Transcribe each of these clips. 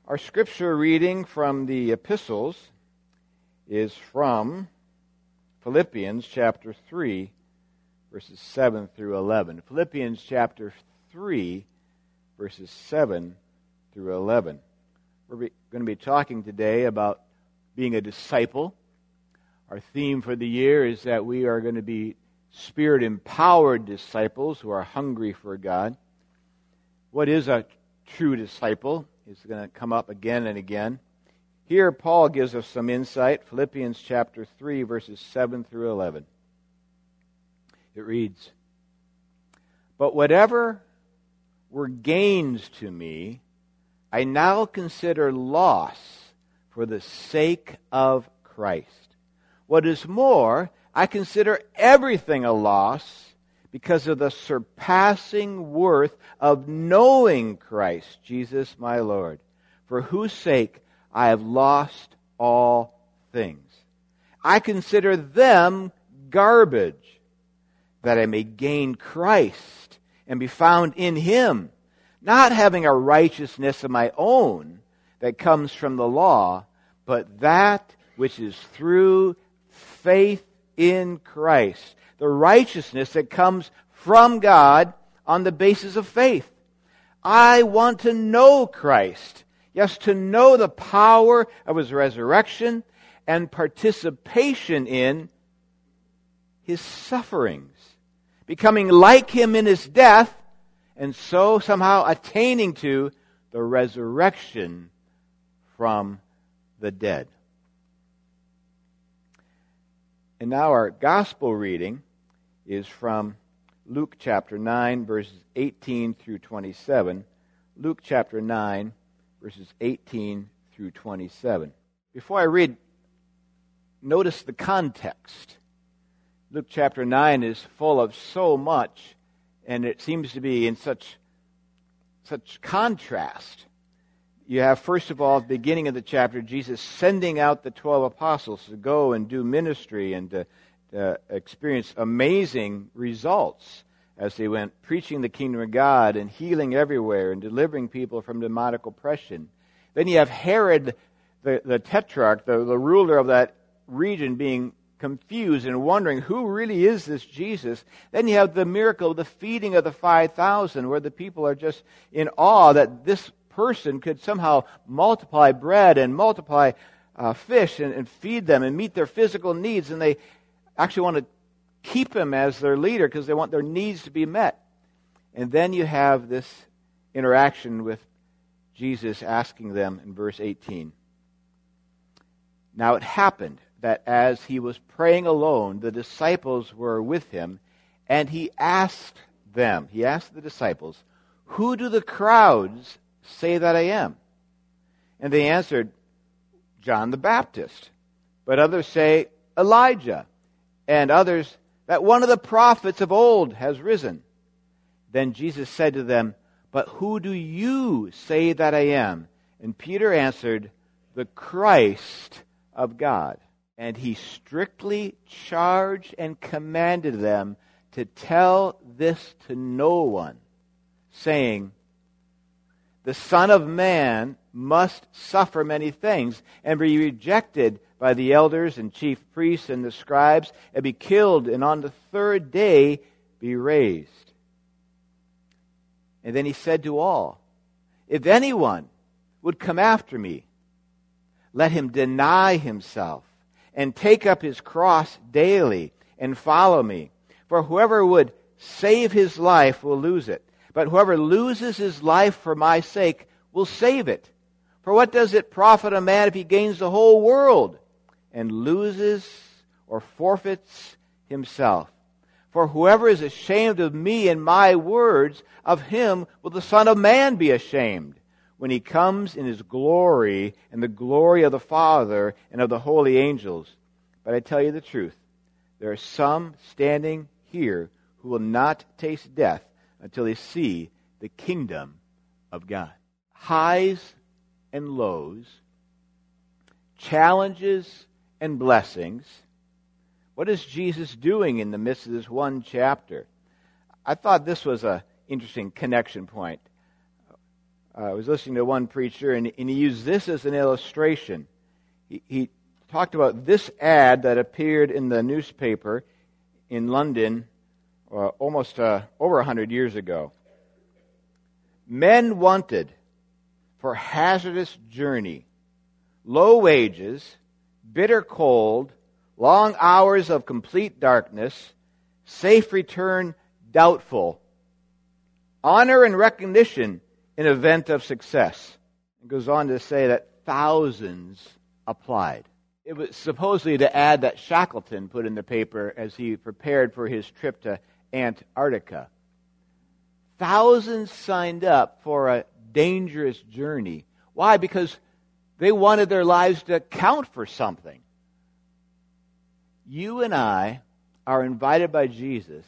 Our scripture reading from the epistles is from Philippians chapter 3, verses 7 through 11. Philippians chapter 3, verses 7 through 11. We're going to be talking today about being a disciple. Our theme for the year is that we are going to be Spirit-empowered disciples who are hungry for God. What is a true disciple? It's going to come up again and again. Here, Paul gives us some insight. Philippians chapter 3, verses 7 through 11. It reads, "But whatever were gains to me, I now consider loss for the sake of Christ. What is more, I consider everything a loss because of the surpassing worth of knowing Christ Jesus my Lord, for whose sake I have lost all things. I consider them garbage, that I may gain Christ and be found in Him, not having a righteousness of my own that comes from the law, but that which is through faith in Christ, the righteousness that comes from God on the basis of faith. I want to know Christ, yes, to know the power of His resurrection and participation in His sufferings, becoming like Him in His death, and so somehow attaining to the resurrection from the dead." And now our gospel reading is from Luke chapter 9, verses 18 through 27. Luke chapter 9, verses 18 through 27. Before I read, notice the context. Luke chapter 9 is full of so much, and it seems to be in such contrast. You have, first of all, at the beginning of the chapter, Jesus sending out the 12 apostles to go and do ministry and to experience amazing results as they went preaching the kingdom of God and healing everywhere and delivering people from demonic oppression. Then you have Herod, the tetrarch, the ruler of that region, being confused and wondering, who really is this Jesus? Then you have the miracle of the feeding of the 5,000, where the people are just in awe that this person could somehow multiply bread and multiply fish and feed them and meet their physical needs, and they actually want to keep him as their leader because they want their needs to be met. And then you have this interaction with Jesus asking them in verse 18. "Now it happened that as he was praying alone, the disciples were with him, and he asked the disciples, 'Who do the crowds say that I am?' And they answered, 'John the Baptist. But others say, Elijah. And others, that one of the prophets of old has risen.' Then Jesus said to them, 'But who do you say that I am?' And Peter answered, 'The Christ of God.' And he strictly charged and commanded them to tell this to no one, saying, 'The Son of Man must suffer many things, and be rejected by the elders and chief priests and the scribes, and be killed, and on the third day be raised.' And then he said to all, 'If anyone would come after me, let him deny himself, and take up his cross daily, and follow me. For whoever would save his life will lose it. But whoever loses his life for my sake will save it. For what does it profit a man if he gains the whole world and loses or forfeits himself? For whoever is ashamed of me and my words, of him will the Son of Man be ashamed, when he comes in his glory and the glory of the Father and of the holy angels. But I tell you the truth, there are some standing here who will not taste death until they see the kingdom of God." Highs and lows, challenges and blessings. What is Jesus doing in the midst of this one chapter? I thought this was an interesting connection point. I was listening to one preacher, and he used this as an illustration. He talked about this ad that appeared in the newspaper in London almost over 100 years ago. Men wanted for hazardous journey, low wages, bitter cold, long hours of complete darkness, safe return doubtful, honor and recognition in event of success. It goes on to say that thousands applied. It was supposedly the ad that Shackleton put in the paper as he prepared for his trip to Antarctica. Thousands signed up for a dangerous journey. Why? Because they wanted their lives to count for something. You and I are invited by Jesus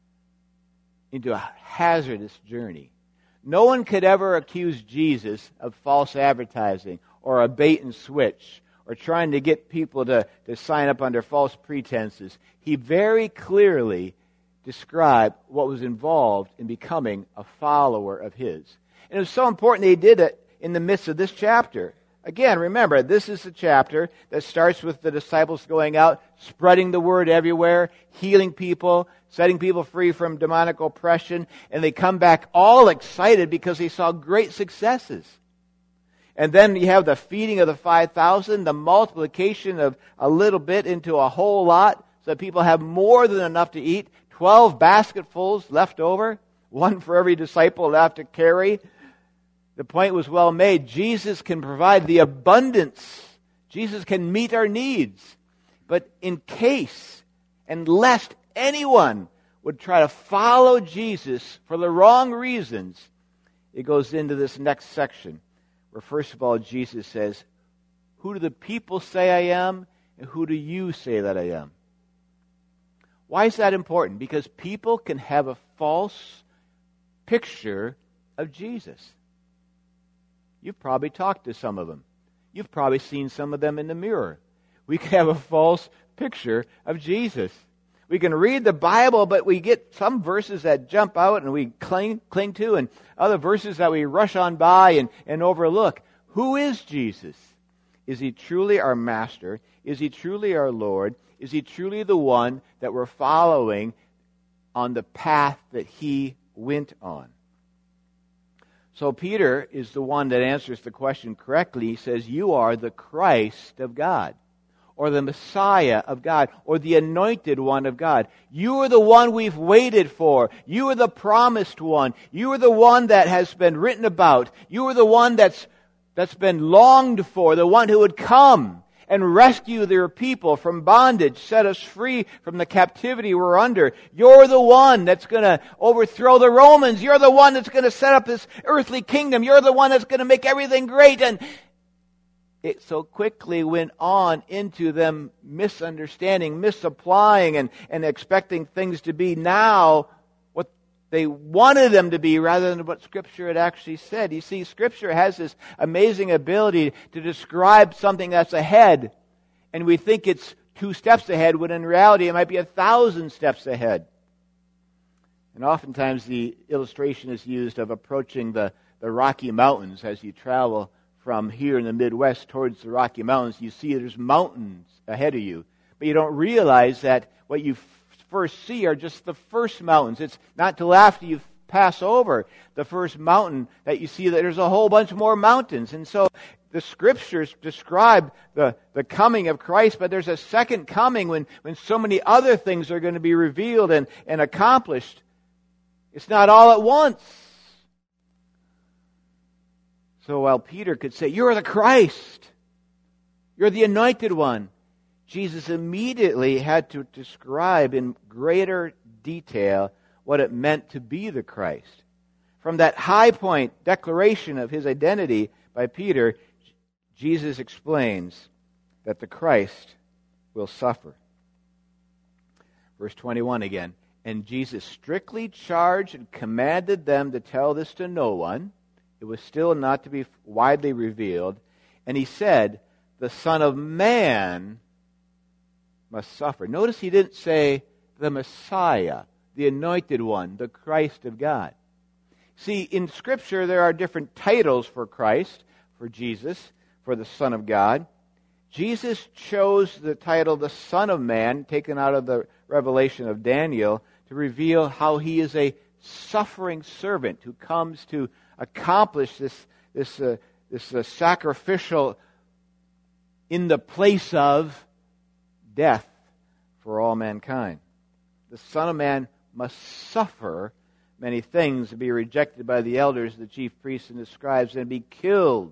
into a hazardous journey. No one could ever accuse Jesus of false advertising or a bait and switch or trying to get people to sign up under false pretenses. He very clearly described what was involved in becoming a follower of his. And it was so important that he did it in the midst of this chapter. Again, remember, this is the chapter that starts with the disciples going out, spreading the word everywhere, healing people, setting people free from demonic oppression, and they come back all excited because they saw great successes. And then you have the feeding of the 5,000, the multiplication of a little bit into a whole lot, so that people have more than enough to eat, 12 basketfuls left over, one for every disciple to have to carry. The point was well made. Jesus can provide the abundance. Jesus can meet our needs. But in case and lest anyone would try to follow Jesus for the wrong reasons, it goes into this next section where first of all Jesus says, "Who do the people say I am, and who do you say that I am?" Why is that important? Because people can have a false picture of Jesus. You've probably talked to some of them. You've probably seen some of them in the mirror. We can have a false picture of Jesus. We can read the Bible, but we get some verses that jump out and we cling to, and other verses that we rush on by and overlook. Who is Jesus? Is he truly our master? Is he truly our Lord? Is he truly the one that we're following on the path that he went on? So Peter is the one that answers the question correctly. He says, "You are the Christ of God," or the Messiah of God, or the Anointed One of God. You are the one we've waited for. You are the promised one. You are the one that has been written about. You are the one that's been longed for, the one who would come and rescue their people from bondage, set us free from the captivity we're under. You're the one that's going to overthrow the Romans. You're the one that's going to set up this earthly kingdom. You're the one that's going to make everything great. And it so quickly went on into them misunderstanding, misapplying, and expecting things to be now what they wanted them to be rather than what Scripture had actually said. You see, Scripture has this amazing ability to describe something that's ahead, and we think it's 2 steps ahead, when in reality it might be 1,000 steps ahead. And oftentimes the illustration is used of approaching the Rocky Mountains as you travel from here in the Midwest towards the Rocky Mountains. You see there's mountains ahead of you, but you don't realize that what you first see are just the first mountains. It's not till after you pass over the first mountain that you see that there's a whole bunch more mountains. And so the Scriptures describe the coming of Christ, but there's a second coming when so many other things are going to be revealed and accomplished. It's not all at once. So while Peter could say, "You're the Christ, you're the Anointed One," Jesus immediately had to describe in greater detail what it meant to be the Christ. From that high point declaration of his identity by Peter, Jesus explains that the Christ will suffer. Verse 21 again, "And Jesus strictly charged and commanded them to tell this to no one. It was still not to be widely revealed. And he said, the Son of Man must suffer." Notice he didn't say the Messiah, the Anointed One, the Christ of God. See, in Scripture there are different titles for Christ, for Jesus, for the Son of God. Jesus chose the title the Son of Man, taken out of the revelation of Daniel, to reveal how he is a suffering servant who comes to accomplish this sacrificial in the place of death for all mankind. The Son of Man must suffer many things, and be rejected by the elders, the chief priests, and the scribes, and be killed.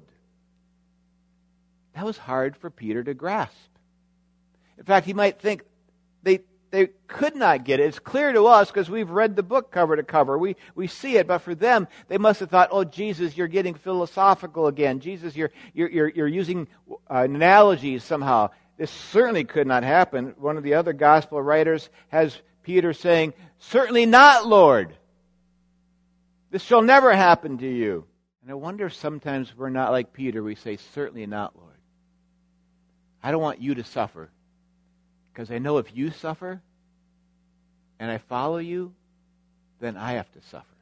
That was hard for Peter to grasp. In fact, he might think they could not get it. It's clear to us because we've read the book cover to cover. We see it, but for them, they must have thought, "Oh, Jesus, you're getting philosophical again. Jesus, you're using analogies somehow." This certainly could not happen. One of the other gospel writers has Peter saying, "Certainly not, Lord. This shall never happen to you." And I wonder if sometimes we're not like Peter. We say, "Certainly not, Lord. I don't want you to suffer. Because I know if you suffer and I follow you, then I have to suffer.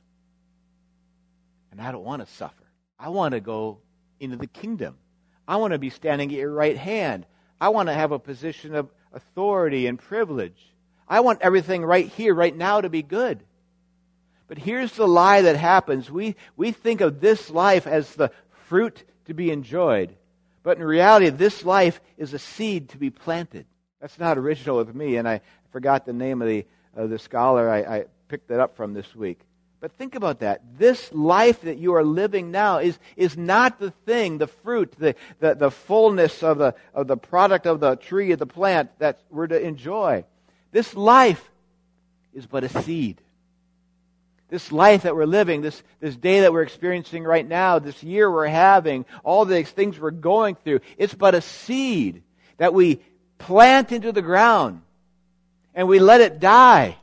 And I don't want to suffer. I want to go into the kingdom. I want to be standing at your right hand. I want to have a position of authority and privilege. I want everything right here, right now to be good." But here's the lie that happens. We think of this life as the fruit to be enjoyed. But in reality, this life is a seed to be planted. That's not original with me, and I forgot the name of the scholar I picked that up from this week. But think about that. This life that you are living now is not the thing, the fruit, the fullness of the product of the tree, of the plant that we're to enjoy. This life is but a seed. This life that we're living, this day that we're experiencing right now, this year we're having, all these things we're going through, it's but a seed that we plant into the ground and we let it die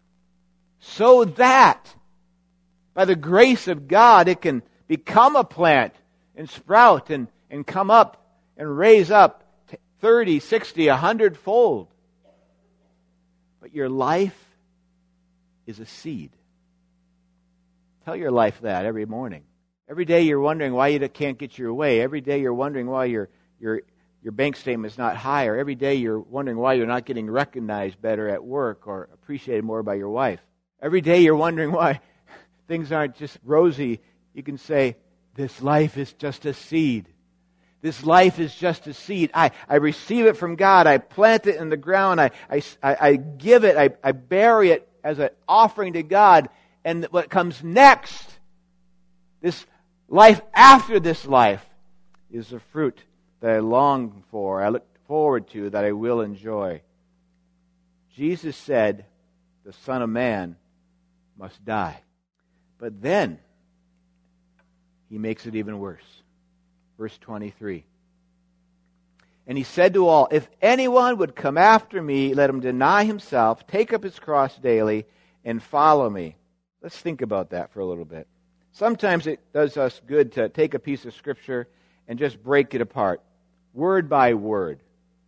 so that by the grace of God it can become a plant and sprout and come up and raise up 30, 60, 100-fold. But your life is a seed. Tell your life that every morning. Every day you're wondering why you can't get your way. Every day you're wondering why your bank statement is not higher. Every day you're wondering why you're not getting recognized better at work or appreciated more by your wife. Every day you're wondering why things aren't just rosy. You can say, this life is just a seed. This life is just a seed. I receive it from God. I plant it in the ground. I give it. I bury it as an offering to God. And what comes next, this life after this life, is the fruit that I long for, I look forward to, that I will enjoy. Jesus said, the Son of Man must die. But then, he makes it even worse. Verse 23. And he said to all, "If anyone would come after me, let him deny himself, take up his cross daily, and follow me." Let's think about that for a little bit. Sometimes it does us good to take a piece of Scripture and just break it apart, word by word.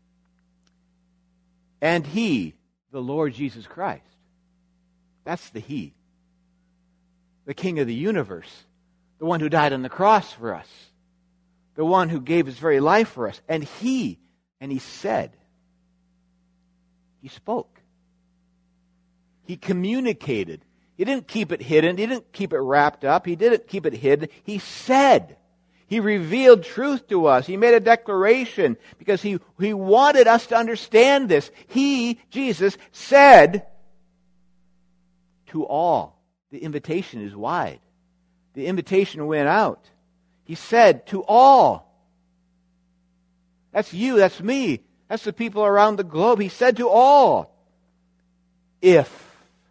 And he, the Lord Jesus Christ, that's the he, the King of the universe, the one who died on the cross for us, the one who gave his very life for us. And he said, he spoke, he communicated. He didn't keep it hidden. He didn't keep it wrapped up. He didn't keep it hidden. He said. He revealed truth to us. He made a declaration because he wanted us to understand this. He, Jesus, said to all. The invitation is wide. The invitation went out. He said to all. That's you, that's me, that's the people around the globe. He said to all. If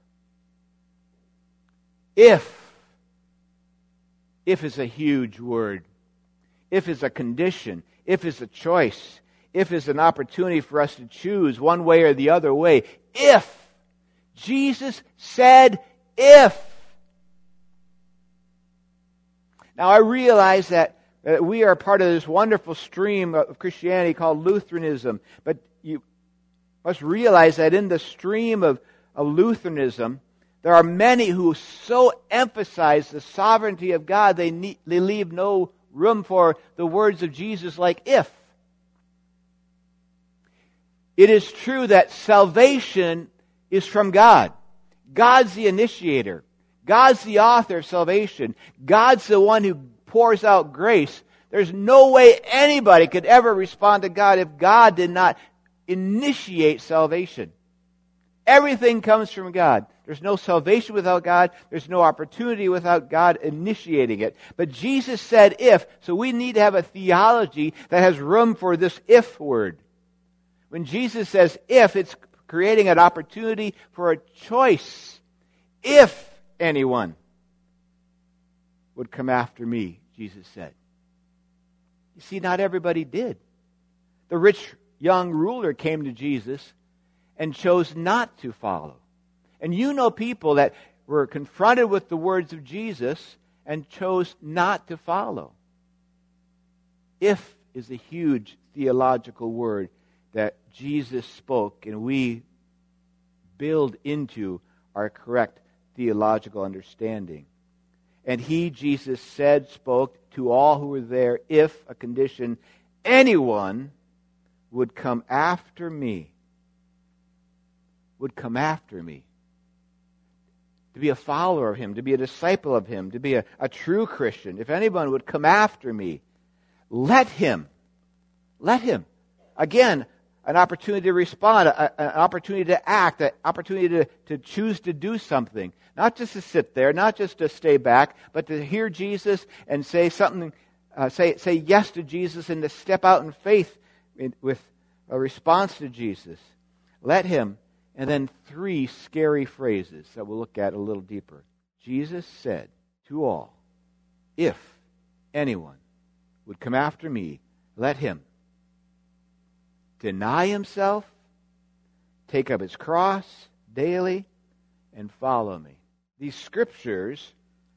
is a huge word. If is a condition. If is a choice. If is an opportunity for us to choose one way or the other way. If. Jesus said if. Now I realize that we are part of this wonderful stream of Christianity called Lutheranism. But you must realize that in the stream of Lutheranism, There are many who so emphasize the sovereignty of God, they leave no room for the words of Jesus like if. It is true that salvation is from God. God's the initiator. God's the author of salvation. God's the one who pours out grace. There's no way anybody could ever respond to God if God did not initiate salvation. Everything comes from God. There's no salvation without God. There's no opportunity without God initiating it. But Jesus said if, so we need to have a theology that has room for this if word. When Jesus says if, it's creating an opportunity for a choice. If anyone would come after me, Jesus said. You see, not everybody did. The rich young ruler came to Jesus and chose not to follow. And you know people that were confronted with the words of Jesus and chose not to follow. If is a huge theological word that Jesus spoke, and we build into our correct theological understanding. And he, Jesus said, spoke to all who were there, if a condition, anyone would come after me. Would come after me. To be a follower of him, to be a disciple of him, to be a true Christian. If anyone would come after me, let him. Let him. Again, an opportunity to respond, an opportunity to act, an opportunity to choose to do something. Not just to sit there, not just to stay back, but to hear Jesus and say something, say yes to Jesus and to step out in faith with a response to Jesus. Let him. And then 3 scary phrases that we'll look at a little deeper. Jesus said to all, if anyone would come after me, let him deny himself, take up his cross daily, and follow me. These scriptures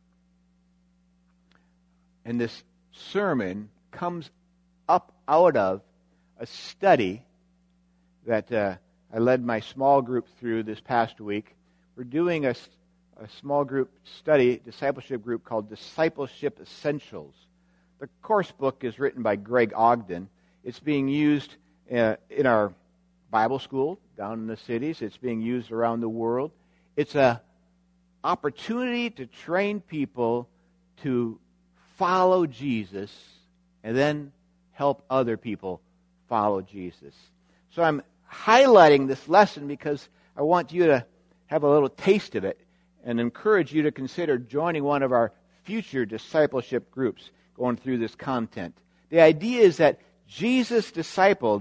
and this sermon comes up out of a study that I led my small group through this past week. We're doing a small group study, discipleship group called Discipleship Essentials. The course book is written by Greg Ogden. It's being used in our Bible school down in the cities. It's being used around the world. It's an opportunity to train people to follow Jesus and then help other people follow Jesus. So I'm highlighting this lesson because I want you to have a little taste of it and encourage you to consider joining one of our future discipleship groups going through this content. The idea is that Jesus discipled,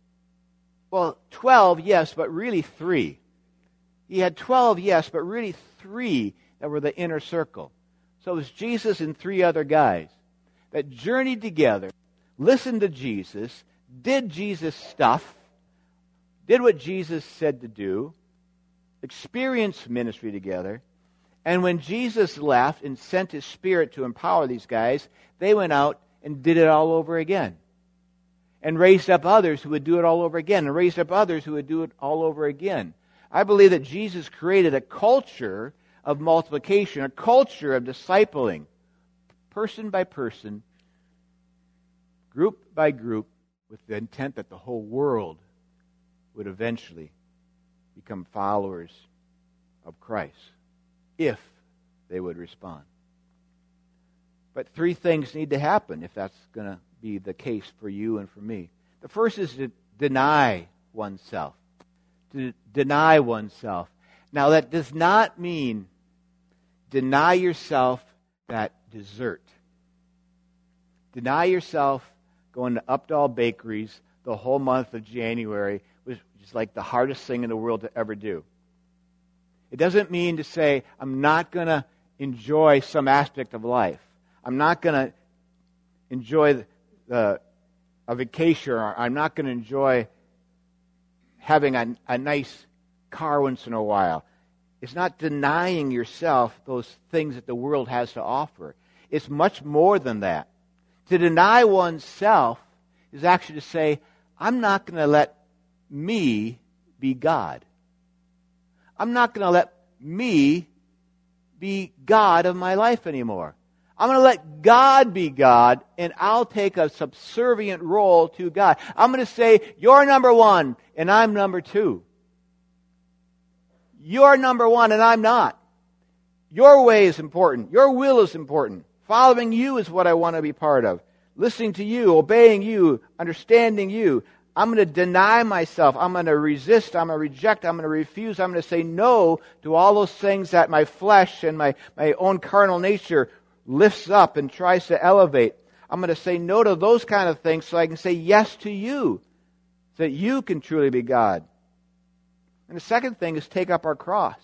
12, yes, but really 3. He had 12, yes, but really 3 that were the inner circle. So it was Jesus and 3 other guys that journeyed together, listened to Jesus, did Jesus stuff, did what Jesus said to do, experienced ministry together, and when Jesus left and sent his Spirit to empower these guys, they went out and did it all over again. And raised up others who would do it all over again, and raised up others who would do it all over again. I believe that Jesus created a culture of multiplication, a culture of discipling, person by person, group by group, with the intent that the whole world would eventually become followers of Christ, if they would respond. But 3 things need to happen if that's going to be the case for you and for me. The first is to deny oneself. To deny oneself. Now, that does not mean deny yourself that dessert. Deny yourself going to Updahl Bakeries the whole month of January, which is like the hardest thing in the world to ever do. It doesn't mean to say, I'm not going to enjoy some aspect of life. I'm not going to enjoy a vacation, or I'm not going to enjoy having a nice car once in a while. It's not denying yourself those things that the world has to offer. It's much more than that. To deny oneself is actually to say, I'm not going to let me be God. I'm not going to let me be God of my life anymore. I'm going to let God be God, and I'll take a subservient role to God. I'm going to say, you're number one, and I'm number two. You're number one, and I'm not. Your way is important. Your will is important. Following you is what I want to be part of. Listening to you, obeying you, understanding you. I'm going to deny myself. I'm going to resist. I'm going to reject. I'm going to refuse. I'm going to say no to all those things that my flesh and my own carnal nature lifts up and tries to elevate. I'm going to say no to those kind of things so I can say yes to you, so that you can truly be God. And the second thing is take up our cross.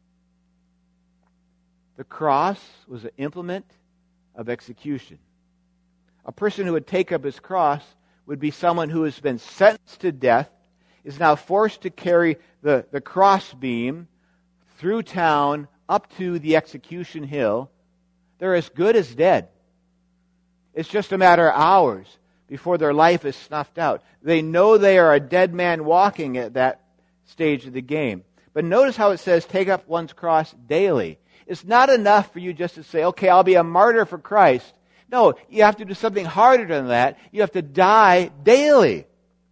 The cross was an implement of execution. A person who would take up his cross would be someone who has been sentenced to death, is now forced to carry the cross beam through town up to the execution hill. They're as good as dead. It's just a matter of hours before their life is snuffed out. They know they are a dead man walking at that stage of the game. But notice how it says, take up one's cross daily. It's not enough for you just to say, okay, I'll be a martyr for Christ. No, you have to do something harder than that. You have to die daily.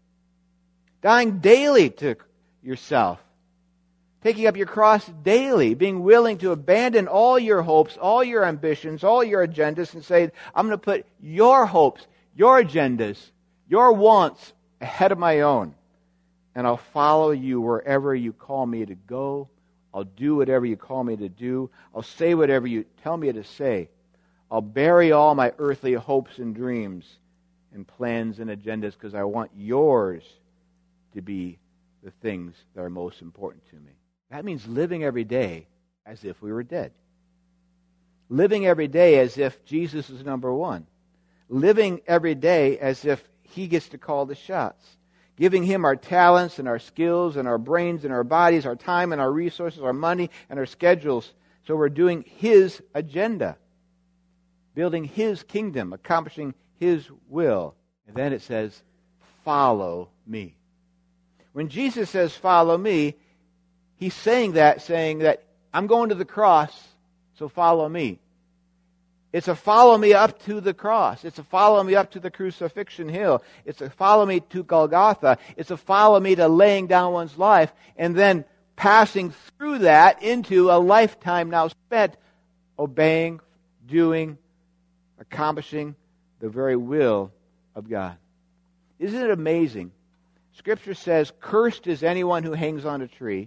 Dying daily to yourself. Taking up your cross daily. Being willing to abandon all your hopes, all your ambitions, all your agendas and say, I'm going to put your hopes, your agendas, your wants ahead of my own. And I'll follow you wherever you call me to go. I'll do whatever you call me to do. I'll say whatever you tell me to say. I'll bury all my earthly hopes and dreams and plans and agendas because I want yours to be the things that are most important to me. That means living every day as if we were dead. Living every day as if Jesus is number one. Living every day as if He gets to call the shots. Giving Him our talents and our skills and our brains and our bodies, our time and our resources, our money and our schedules. So we're doing His agenda. Building His kingdom, accomplishing His will. And then it says, follow me. When Jesus says, follow me, He's saying that I'm going to the cross, so follow me. It's a follow me up to the cross. It's a follow me up to the crucifixion hill. It's a follow me to Golgotha. It's a follow me to laying down one's life and then passing through that into a lifetime now spent obeying, doing, accomplishing the very will of God. Isn't it amazing? Scripture says, cursed is anyone who hangs on a tree.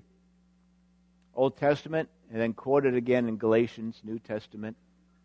Old Testament, and then quoted again in Galatians, New Testament.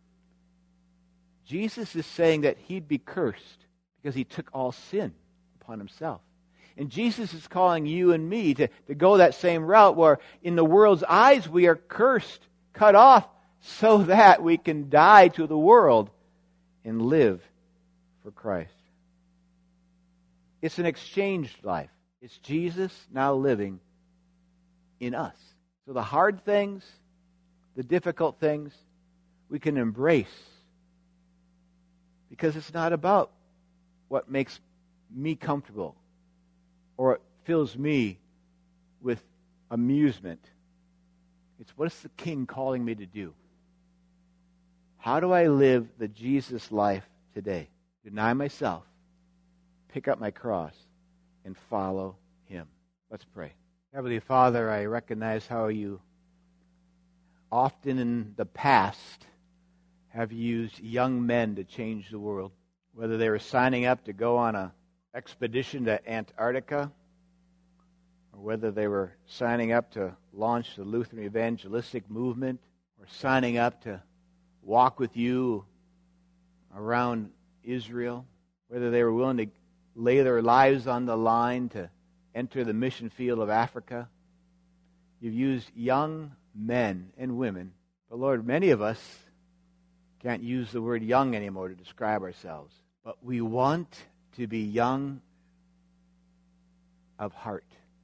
Jesus is saying that He'd be cursed because He took all sin upon Himself. And Jesus is calling you and me to go that same route where in the world's eyes we are cursed, cut off, so that we can die to the world and live for Christ. It's an exchanged life. It's Jesus now living in us. So the hard things, the difficult things, we can embrace. Because it's not about what makes me comfortable or it fills me with amusement. It's what is the King calling me to do? How do I live the Jesus life today? Deny myself, pick up my cross, and follow Him. Let's pray. Heavenly Father, I recognize how You often in the past have used young men to change the world. Whether they were signing up to go on an expedition to Antarctica, or whether they were signing up to launch the Lutheran evangelistic movement, or signing up to walk with You around Israel, whether they were willing to lay their lives on the line to enter the mission field of Africa. You've used young men and women. But Lord, many of us can't use the word young anymore to describe ourselves. But we want to be young of heart.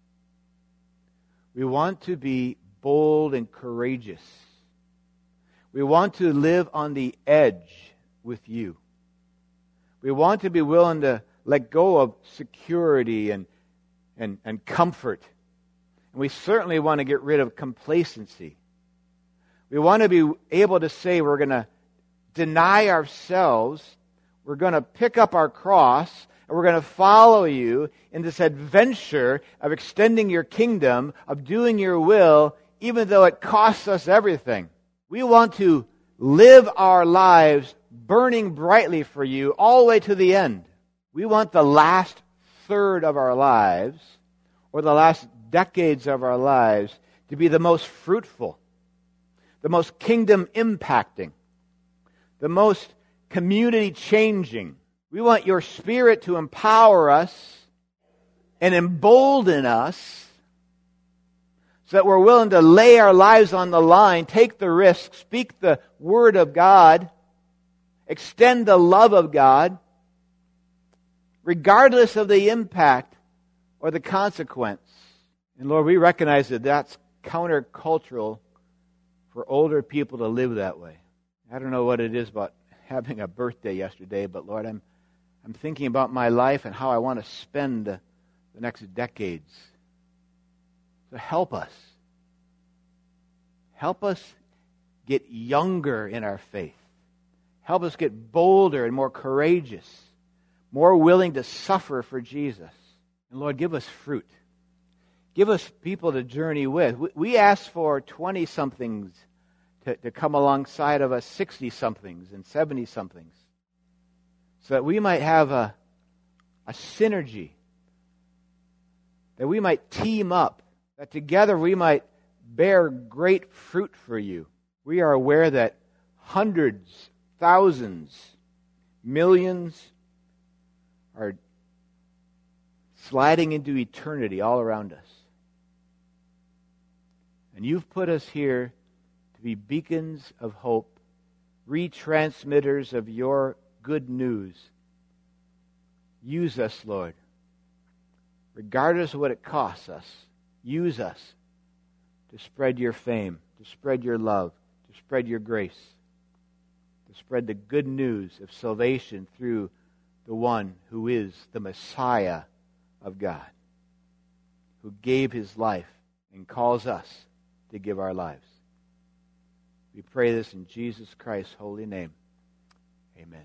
We want to be bold and courageous. We want to live on the edge with You. We want to be willing to let go of security and comfort. And we certainly want to get rid of complacency. We want to be able to say we're going to deny ourselves, we're going to pick up our cross, and we're going to follow you in this adventure of extending your kingdom, of doing your will, even though it costs us everything. We want to live our lives burning brightly for you all the way to the end. We want the last third of our lives, or the last decades of our lives, to be the most fruitful, the most kingdom impacting, the most community changing. We want your Spirit to empower us and embolden us so that we're willing to lay our lives on the line, take the risk, speak the Word of God, extend the love of God, regardless of the impact or the consequence. And Lord, we recognize that that's countercultural for older people to live that way. I don't know what it is about having a birthday yesterday, but Lord, I'm thinking about my life and how I want to spend the next decades. So help us. Help us get younger in our faith. Help us get bolder and more courageous, more willing to suffer for Jesus. And Lord, give us fruit. Give us people to journey with. We ask for 20-somethings to come alongside of us 60-somethings and 70-somethings, so that we might have a synergy, that we might team up, that together we might bear great fruit for you. We are aware that hundreds, thousands, millions are sliding into eternity all around us. And you've put us here to be beacons of hope, retransmitters of your good news. Use us, Lord. Regardless of what it costs us, use us to spread your fame, to spread your love, to spread your grace, to spread the good news of salvation through the one who is the Messiah of God, who gave his life and calls us to give our lives. We pray this in Jesus Christ's holy name. Amen.